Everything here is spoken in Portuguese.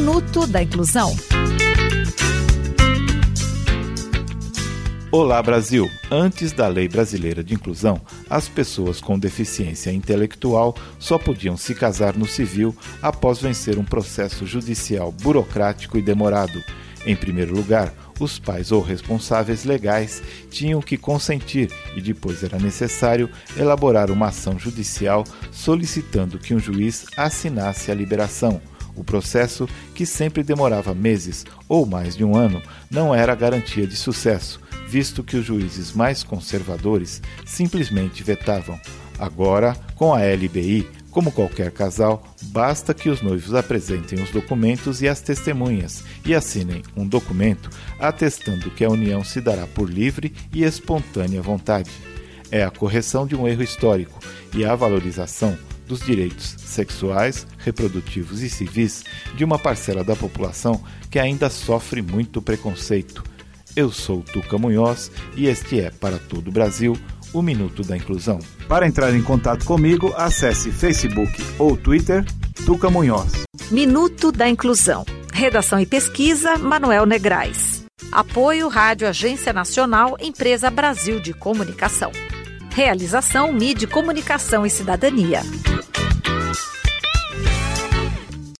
Minuto da Inclusão. Olá, Brasil! Antes da Lei Brasileira de Inclusão, as pessoas com deficiência intelectual só podiam se casar no civil após vencer um processo judicial burocrático e demorado. Em primeiro lugar, os pais ou responsáveis legais tinham que consentir e depois era necessário elaborar uma ação judicial solicitando que um juiz assinasse a liberação. O processo, que sempre demorava meses ou mais de um ano, não era garantia de sucesso, visto que os juízes mais conservadores simplesmente vetavam. Agora, com a LBI, como qualquer casal, basta que os noivos apresentem os documentos e as testemunhas e assinem um documento atestando que a união se dará por livre e espontânea vontade. É a correção de um erro histórico e a valorização dos direitos sexuais, reprodutivos e civis de uma parcela da população que ainda sofre muito preconceito. Eu sou Tuca Munhoz e este é, para todo o Brasil, o Minuto da Inclusão. Para entrar em contato comigo, acesse Facebook ou Twitter, Tuca Munhoz. Minuto da Inclusão. Redação e pesquisa, Manuel Negrais. Apoio Rádio Agência Nacional, Empresa Brasil de Comunicação. Realização Mídia, Comunicação e Cidadania.